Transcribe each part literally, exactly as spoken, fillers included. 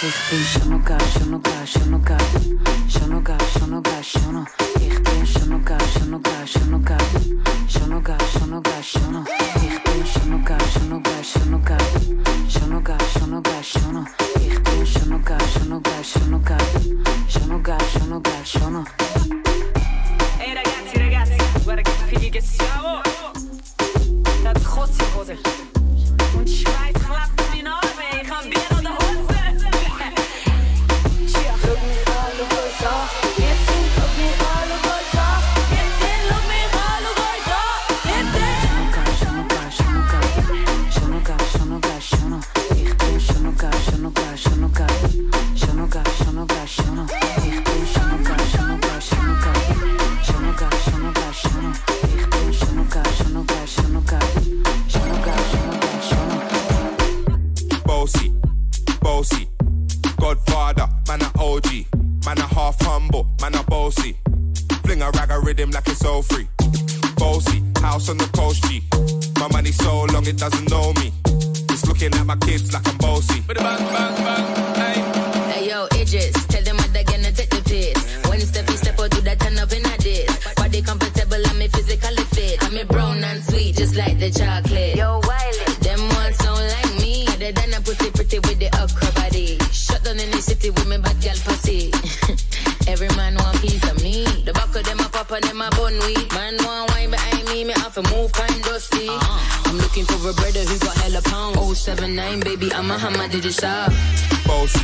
Ich bin schon noch geil, schon noch geil, schon noch geil. Schon noch geil, schon noch geil, schon noch. Ich bin schon noch geil, schon noch geil, schon noch geil. Schon noch geil, schon noch geil, schon noch. Ich bin schon noch geil, schon noch geil, schon noch geil. Schon noch geil, schon noch geil, schon noch. Ich bin schon noch geil, schon noch geil, schon noch geil. Schon noch geil, schon noch geil, schon noch. Ehi ragazzi, ragazzi, guarda che fighi che siamo. Dat gossie, gozer. Und Schweiz klappt in die Arme, ich hab Bier an der Hose. Tja, look me all, look us all. Yes, look me all, look us all. Yes, look me all, look us all. Yes, schon noch geil, schon noch geil, schon noch geil. Schon noch geil, schon noch geil, schon noch. Ich bin schon noch geil, schon noch geil, schon noch geil. Schon noch geil, schon noch geil, schon noch. Ich bin schon noch geil, schon noch geil, schon noch geil. Schon noch geil, schon noch geil, schon noch. Ich bin schon noch geil, schon noch geil, schon noch geil. Schon noch geil, schon noch geil, schon noch. Bossy, bossy, Godfather, man a O G, man a half humble, man a bossy. Fling a rag a rhythm like it's all free. Bossy, house on the coast G. My money so long it doesn't know me. It's looking at my kids like I'm bossy. Bang, bang, bang, hey. Hey yo, Idris, tell them what they're gonna take the piss. When step you step out, do that turn up in a diss. Body comfortable, I'm a physically fit. I'm a brown and sweet, just like the chocolate. Yo, Wiley, them ones don't like me. Other than a pussy pretty with the upper body. Shut down in the city with me bad girl pussy. Every man want piece of me. The back of them a pop and them a bun weed. Man want wine behind me, me have to move kind dusty. Uh-huh. I'm looking for a brother who got hella pound. oh seven nine, baby, I'm a hammer, did you stop? Bossy,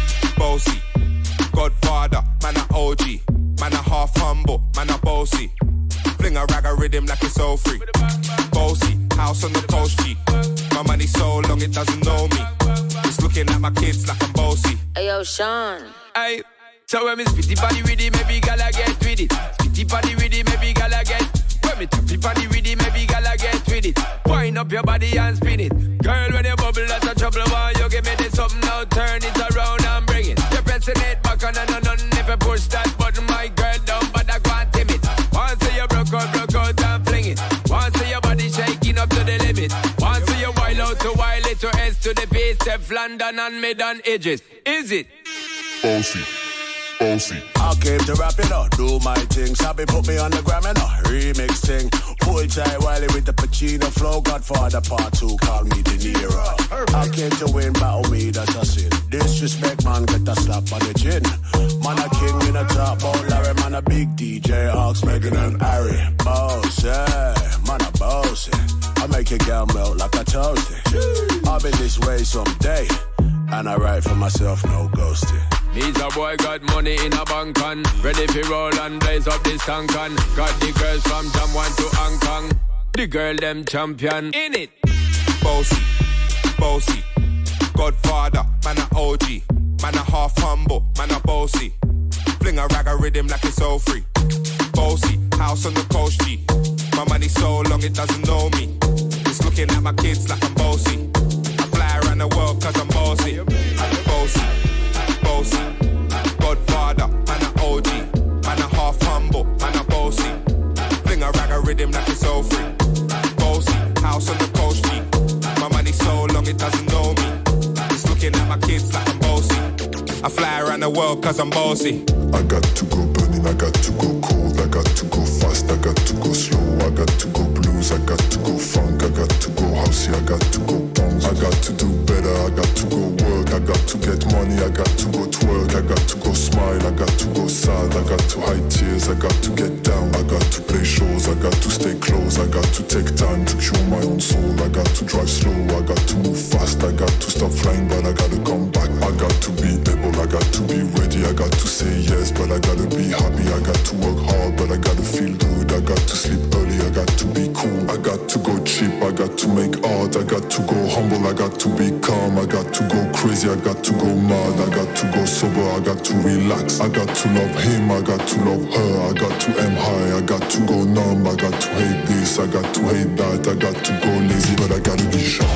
bossy, Godfather, man a O G, man a half humble, man a bossy. Fling a rag a rhythm like it's all free. Bossy, house on the coast G. My money so long it doesn't know me. It's looking at my kids like I'm bossy. Hey yo, Sean. Hey, so when me spitty body with it, maybe gala get with it. Spitty body with it, maybe gala get. When me tappy body with it, maybe gala get with it. Wind up your body and spin it. Girl, when you bubble, that's a trouble. Why you give me this something now? Turn it around and bring it. You're pressing it back on and on and if you push that button, my girl down, but I can't tame it. Once you broke out, broke out and fling it. Once your body shaking up to the limit. Once you wild out to wild it to S to the base, step London and mid and edges. Is it? Bossy, bossy. I came to rap it up, do my thing. Sabi put me on the gram and a remix thing. Pull tight Wiley with the Pacino flow. Godfather part two, call me De Niro. I came to win, battle me, that's a sin. Disrespect, man, get a slap on the chin. Man a king in a top, oh Larry, man a big D J, Ox, Megan and Harry. Boss, yeah, man a boss, I make your girl melt like a toasty. I'll be this way someday, and I write for myself, no ghosting. Me's a boy got money in a bank on. Ready for roll and blaze up this tank on. Got the girls from Jamwan to Hong Kong. The girl them champion in it. Bossy, bossy, Godfather, man a O G, man a half humble, man a bossy. Fling a rag a rhythm like it's all free. Bossy, house on the coast G. My money so long it doesn't know me. It's looking at my kids like I'm bossy. I fly around the world cause I'm bossy. Bossy, bossy, Godfather, man a O G, man a half humble, man a bossy. Fling a rag a rhythm like it's all free. Bossy, house on the coast G. My money so long it doesn't know me. It's looking at my kids like I'm bossy. I fly around the world cause I'm bossy. I got to go burning, I got to go cold, I got to go fast, I got to go slow, I got to go blues, I got to go funk, I got to go housey, I got to go bounce, I got to do better, I got to go work, I got to get money, I got to go twerk, I got to go smile, I got to go sad, I got to hide tears, I got to get down, I got to play shows, I got to stay close, I got to take time to cure my own soul, I got to drive slow, I got to move fast, I got to stop flying, but I gotta come back, I got to be able, I got to be ready, I got to say yes, but I gotta be happy, I got to work hard, but I gotta feel good, I got to sleep early, I got to be cool, I got to go cheap, I got to make art, I got to go humble, I got to be calm, I got to go crazy, I got to go mad, I got to go sober, I got to relax, I got to love him, I got to love her, I got to aim high, I got to go numb, I got to hate this, I got to hate that, I got to go lazy, but I gotta be sharp.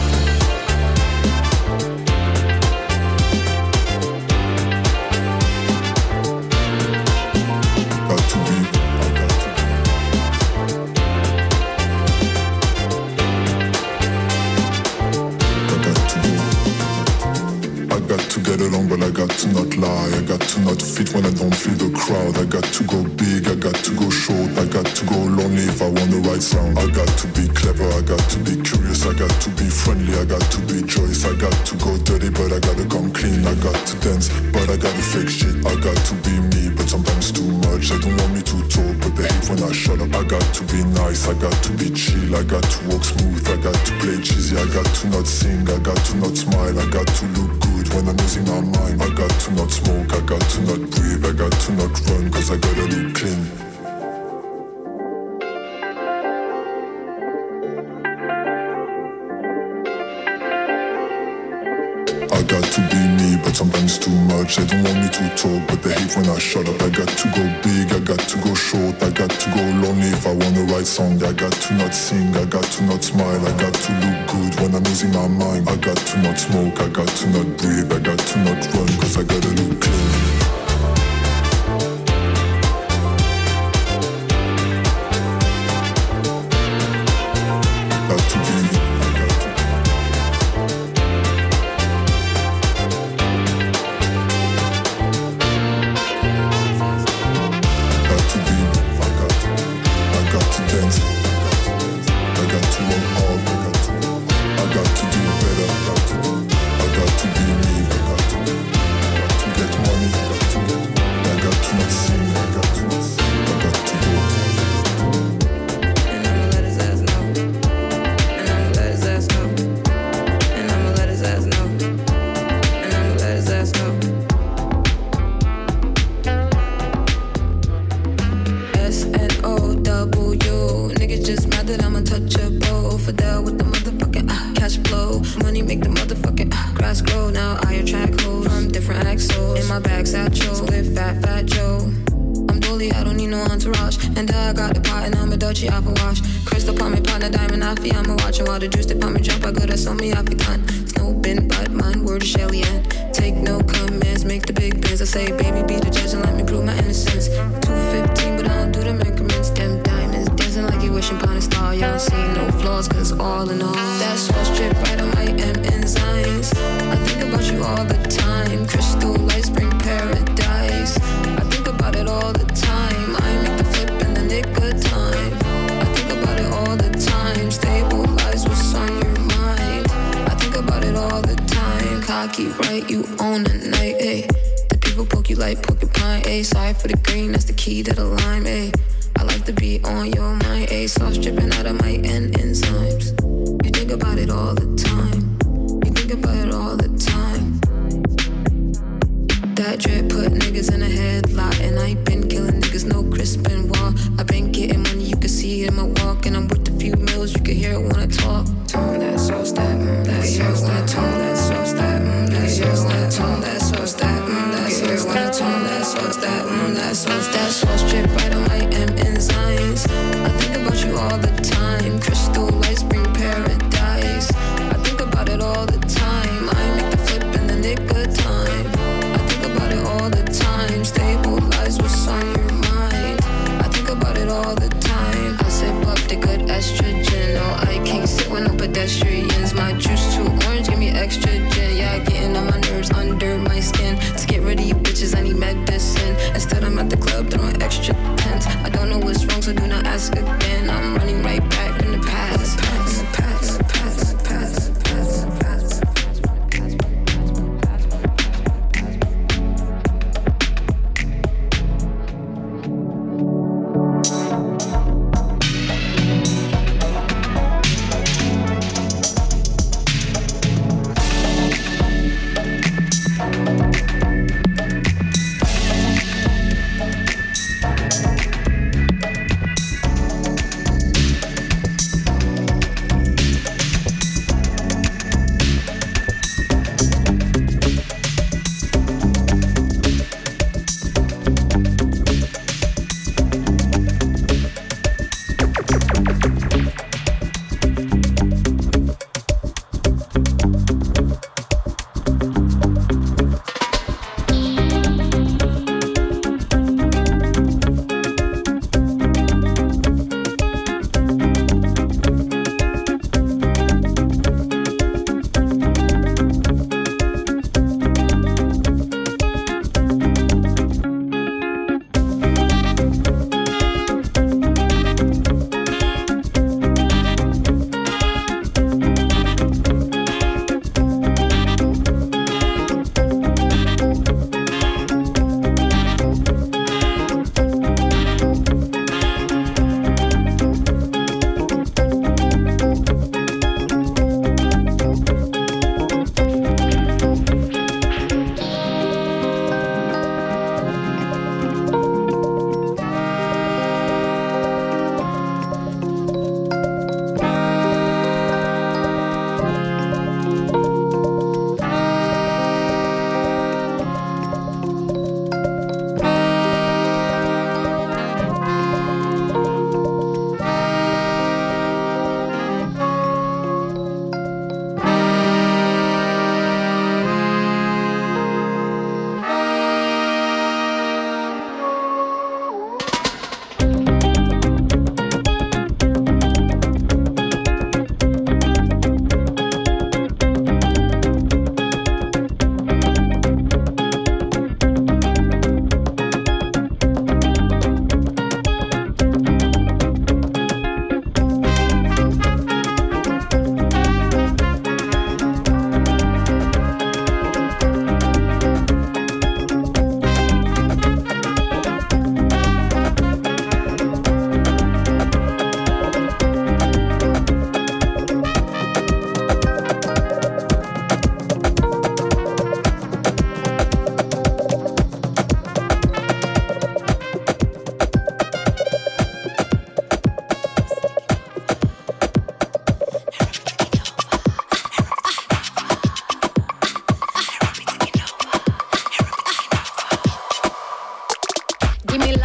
But I got to not lie, I got to not fit when I don't feel the crowd. I got to go big, I got to go short, I got to go lonely if I want the right sound. I got to be clever, I got to be curious, I got to be friendly, I got to be joyous. I got to go dirty, but I gotta come clean. I got to dance, but I gotta fake shit. I got to be me, but sometimes too much. They don't want me to talk, but they hate when I shut up. I got to be nice, I got to be chill, I got to walk smooth, I got to play cheesy, I got to not sing, I got to not smile, I got to look good when I'm losing my mind. I got to not smoke, I got to not breathe, I got to not run, cause I gotta look clean. I got to be me, but sometimes too much. They don't want me to talk, but they hate when I shut up. I got to go big, I got to go short, I got to go lonely if I want the right song. I got to not sing, I got to not smile, I got to look good when I'm losing my mind. I got to not smoke, I got to not breathe, I got to not run, cause I gotta look clean.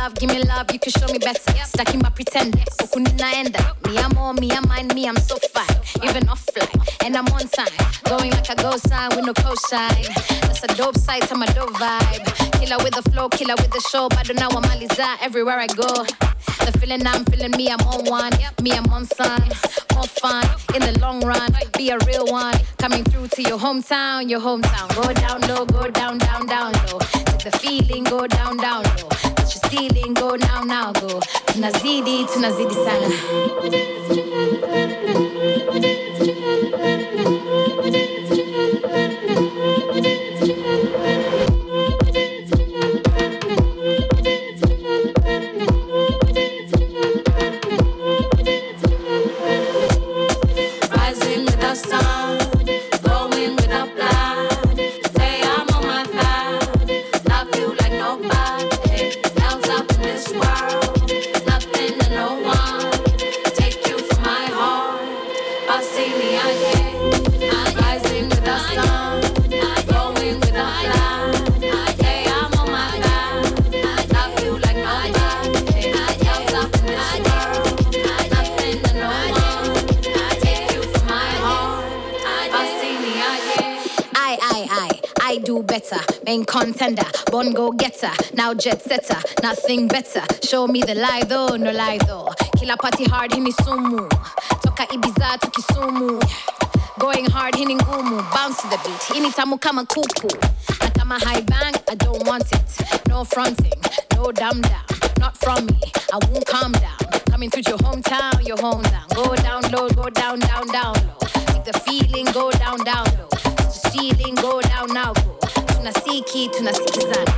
love, give me love, you can show me better. Stacking my pretenders, okunina enda. Me I'm on, me I'm mine, me I'm so fine. Even offline, and I'm on time. Going like a ghost sign with no cosign. That's a dope sight, I'm a dope vibe. Killer with the flow, killer with the show. But now I'm Aliza everywhere I go. The feeling I'm feeling, me I'm on one. Me I'm on sun, more fun. In the long run, be a real one. Coming through to your hometown, your hometown. Go down low, go down, down, down low. Take the feeling, go down, down low. Touch your ceiling, go now, now, go. Tunazidi, tunazidi sana. Main contender, born go getter, now jet setter, nothing better. Show me the lie though, no lie though. Killer party hard, hini sumu. Toka Ibiza to Kisumu. Going hard, hini ngumu. Bounce to the beat, hini tamu kama kuku. Nakama high bang, I don't want it. No fronting, no dumb down. Not from me, I won't calm down. Coming through your hometown, your hometown. Go down low, go down, down, down low. Take the feeling, go down, down low. Touch the ceiling, go down, now go. Tunasiki, tunasikizana.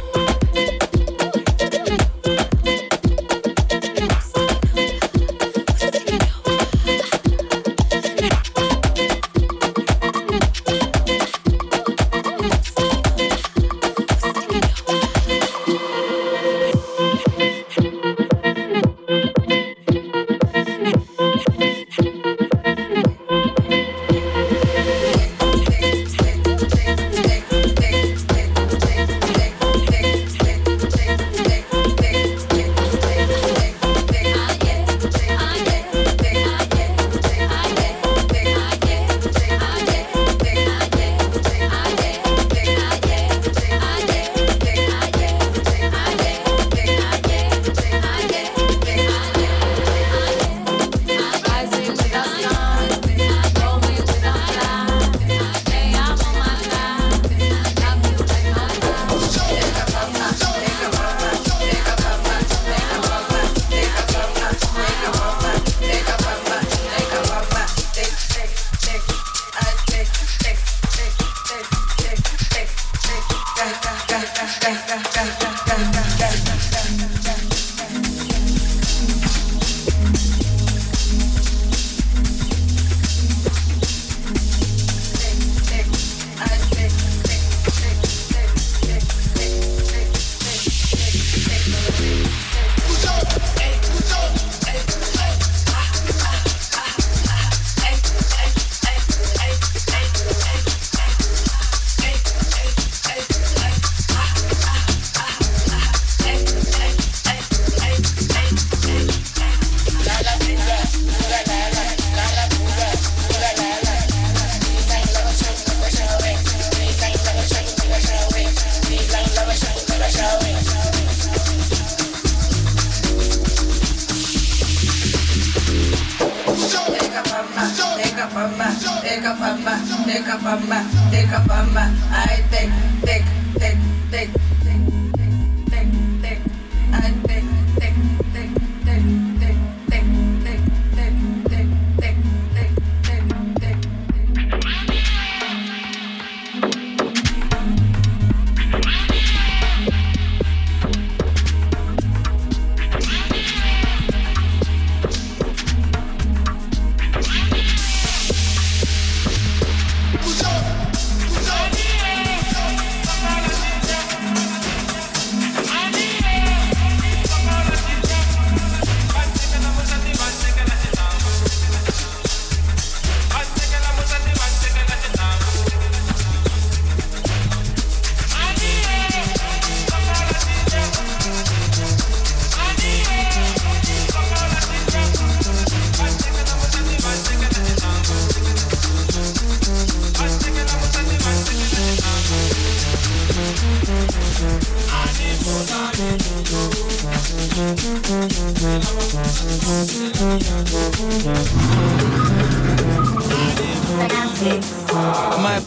Who's up? Who's up?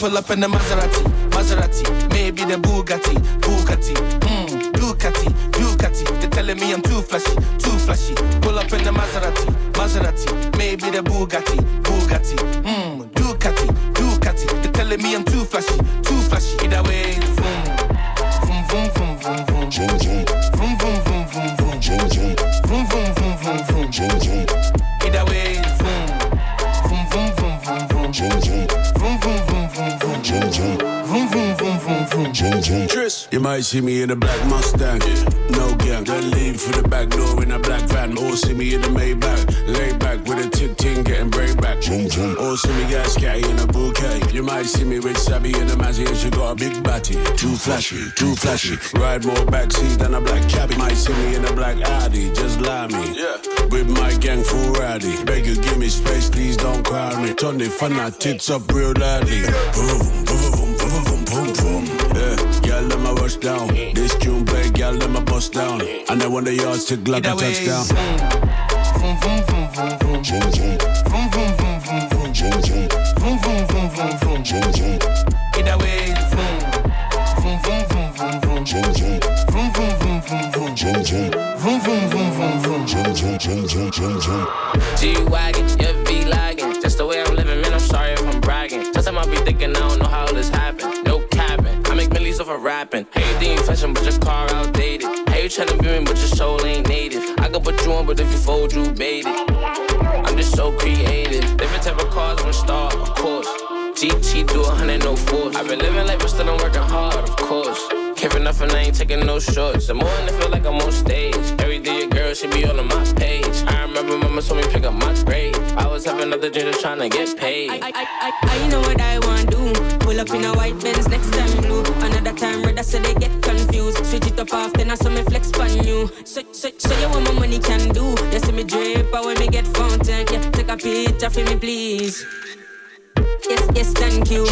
pull up in the Maserati, Maserati, maybe the Bugatti, Bugatti, mmm, Ducati, Ducati. They're telling me I'm too flashy, too flashy. Pull up in the Maserati, Maserati, maybe the Bugatti, Bugatti, mmm, Ducati, Ducati. They're telling me I'm too flashy, too flashy. Either way, vroom, vroom, vroom, vroom, vroom, vroom, vroom, vroom, vroom, vroom, vroom, vroom, vroom, vroom, vroom, vroom, vroom, vroom, vroom. Either way, vroom, vroom, vroom, vroom, vroom, vroom, vroom, vroom, vroom, vroom, vroom, vroom, vroom, vroom, vroom, vroom. You might see me in a black Mustang, no gang. Then leave for the back door in a black van. Or see me in the Maybach, lay back with a tick ting getting break back. Or see me gas scatty in a bouquet. You might see me with Sabby in the Mazzy and she got a big batty. Too flashy, too flashy. Ride more backseat than a black cabbie. Might see me in a black Audi, just lie me. Yeah. With my gang full rowdy. Beg you give me space, please don't crowd me. Turn the fun our tits up real loudly. Boom, boom, boom, boom, boom, boom, boom. Yeah, y'all let my rush down. This tune play, y'all let my bust down. And I want the yards to like a touchdown. Vroom, vroom, vroom, vroom, vroom, vroom, vroom, vroom, vroom, vroom, vroom, vroom, vroom, vroom, vroom, vroom, vroom, vroom. Either way, vroom, vroom, vroom, vroom, vroom, vroom, vroom, vroom, vroom, vroom, vroom, vroom, vroom, vroom, vroom, vroom, vroom. G-Wagon, yeah, V-Lagging. Just the way I'm living, man, I'm sorry if I'm bragging. Sometimes I be thinking I don't know how this happened. No capping, I make millions off of rapping. Hey, you think you fashion, but your car outdated. Hey, you tryna be me, but your soul ain't native. I could put you on, but if you fold, you bait it. I'm just so creative. Different type of cars, I'm a star, of course. G T do a hundred, no force. I've been living life, but still I'm working hard, of course. Care enough and I ain't taking no shorts. The more I feel like I'm on stage. Every day your girl should be all on my page. I remember mama told me pick up my grade. I was having other dreams trying to get paid. I, I, I, I know what I want to do. Pull up in a white Benz, next time blue. Another time red, so they get confused. Switch it up often, I saw me flex on you. So, so, so you want my money can do. You see me drip, I when me get fountain. Yeah, take a picture for me, please. Yes, yes, thank you.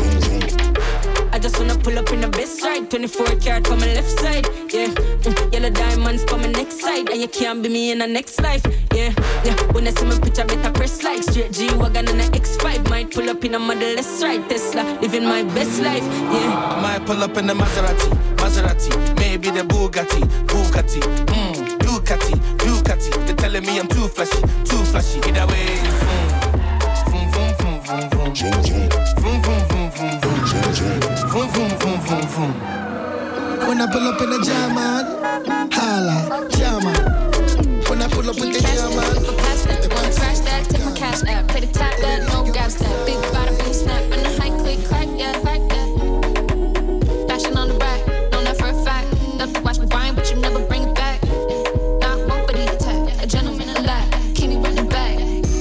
I just wanna pull up in the best ride. twenty-four karat for my left side. Yeah, mm, yellow diamonds for my next side. And you can't be me in the next life. Yeah, yeah. When I see my picture, better press like. Straight G-Wagon and an X five. Might pull up in a Model S ride. Tesla, living my best life. Yeah, I might pull up in the Maserati, Maserati. Maybe the Bugatti, Bugatti. Mmm, Ducati, Ducati. They're telling me I'm too flashy, too flashy. Either way, vroom, vroom, vroom, vroom, vroom, vroom, vroom, vroom, vroom, vroom, vroom, vroom. Vroom, vroom, vroom, vroom, vroom. When I pull up in the jam, man, holla, jam, man. When I pull up in the jam, man, wanna crash that, take my cash app, play the top that, no gaps that, big bada boom snap, and the high click crack, yeah, crack that. Dashing on the rack, know that for a fact. Love to watch me grind, but you never bring it back. Not one for the attack, a gentleman in lap, keep me running back.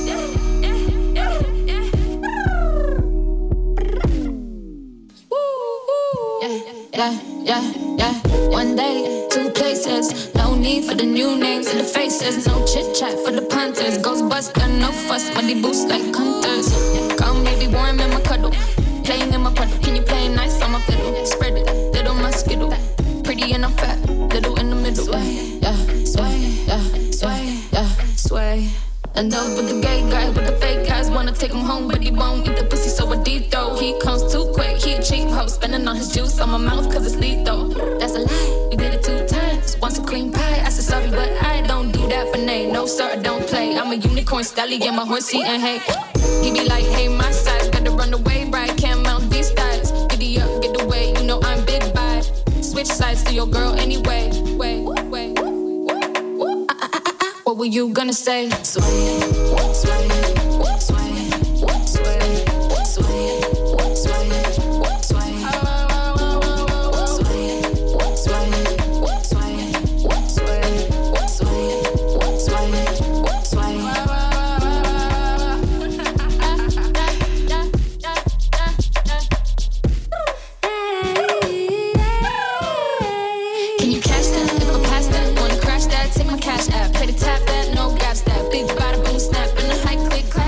Yeah, yeah, yeah. One day, two places. No need for the new names and the faces. No chit chat for the punters. Ghostbuster, no fuss. Money boost like hunters. Come, baby, warm in my cuddle. Playing in my puddle. Can you play nice on my fiddle? Spread it, little my skittle. Pretty and I'm fat, little in the middle. Sway, yeah, sway, yeah, sway, yeah, sway. And those with the gay guys, with the fake guys wanna take him home, but he won't eat the pussy, so a deep throw. He comes too quick, he a cheap hoe, spending on his juice on my mouth, cause it's lethal. That's a lie, we did it two times. Once a cream pie, I said sorry, but I don't do that for Nate. No sir, I don't play. I'm a unicorn stallion, my horse eating hay. He be like, hey, my size, better run away, right? Can't mount these styles. Giddy up, get away, you know I'm big bad. Switch sides to your girl anyway. Wait, wait. What were you gonna say? Sway, sway, sway, sway, sway, sway, sway. Can you catch that? If I pass that, wanna crash that? Take my cash app, play the tap that, no gaps that. Big bada boom snap and the high click.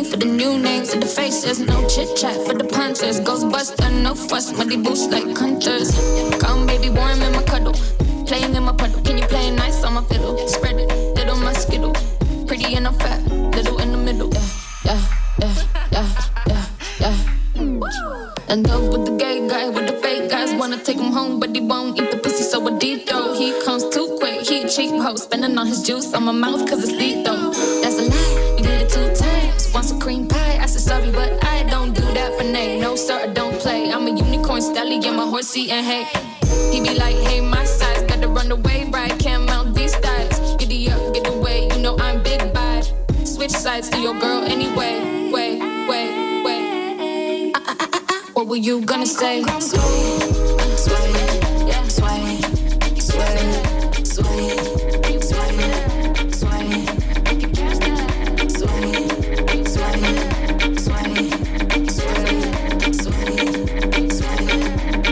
for the new names and the faces. No chit chat for the punters. Ghostbuster, no fuss, money boost like hunters. Come baby, warm in my cuddle, playing in my puddle. Can you play nice on my fiddle? Spread it, little my skittle. Pretty and I'm fat, little in the middle. Yeah, yeah, yeah, yeah, yeah, yeah. In love with the gay guy, with the fake guys. Wanna take him home, but he won't eat the pussy, so I deep throw. He comes too quick, he a cheap hoe. Spending on his juice on my mouth, cause it's lethal. That's a lie, you did it two times. Once a cream pie, I said sorry, but I don't do that for nay. No sir, I don't play. I'm a unicorn stallion, my horse eating hay. He be like, hey, my size, gotta run away, right? Can't mount these styles. Giddy up, get away, you know I'm big bad. Switch sides to your girl anyway. Wait, wait, wait. Ah, ah, ah, ah. What were you gonna say? Sway, sway, yeah, sway, sway, sway, sway, sway, sway, sway, sway, sway, sway.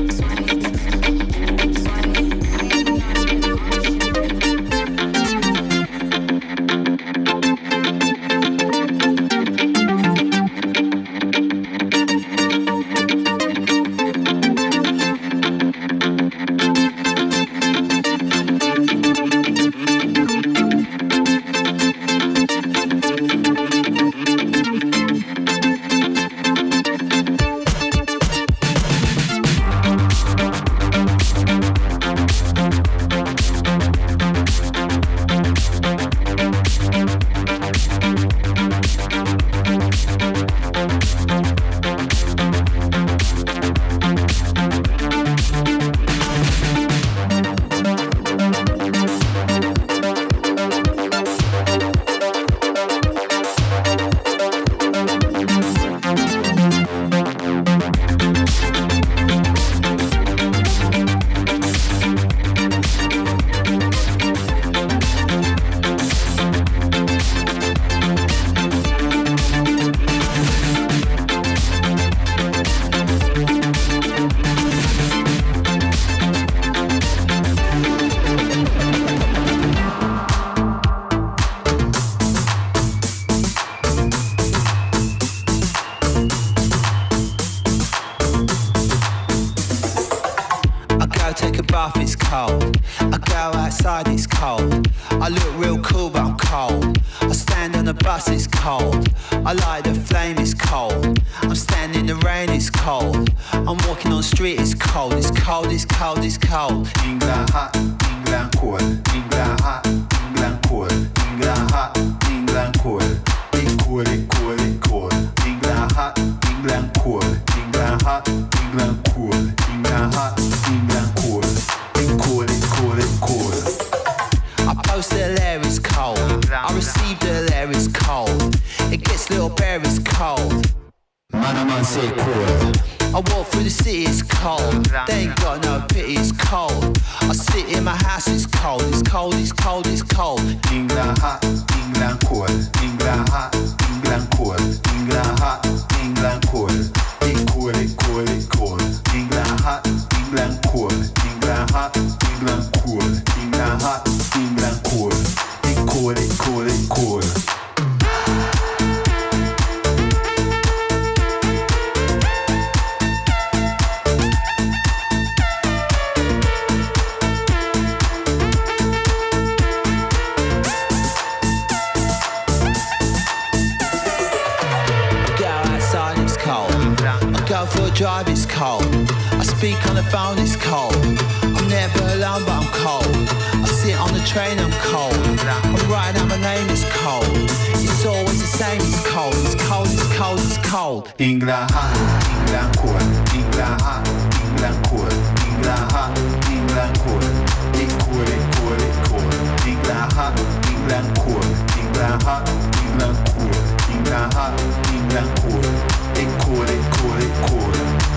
England hot, England cold, England hot, England cold, England hot, England cold, it cold, it cold, it cold, England hot, England cold, England hot, England cold, England hot, England cold, it cold, it cold, it cold.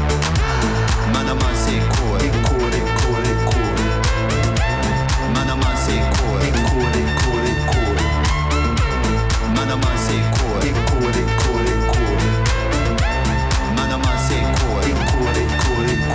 Man a man say cold, it cold, it cold, it cold. Man a man say cold, it cold, it cold, it cold. Man a man say cold, it cold, it cold, it cold. Man a man say cold, it cold, it cold, it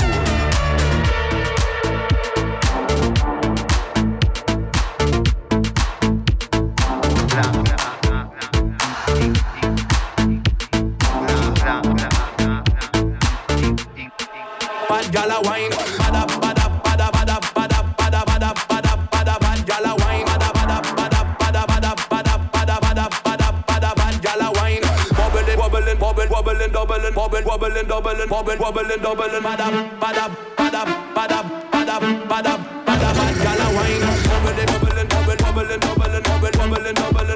gal a wine. Bada bada bada bada bada bada bada bada bada bad gal a wine. Bada bada bada bada bada bada bada bada bada bada bad gal a wine. Wobbling, wobbling, wobbling, wobbling, doubling, wobbling, wobbling, doubling, wobbling, wobbling, doubling. Bada bada bada bada bada bada bada bad gal a wine. Wobbling, wobbling, wobbling, wobbling, wobbling, wobbling, wobbling, doubling.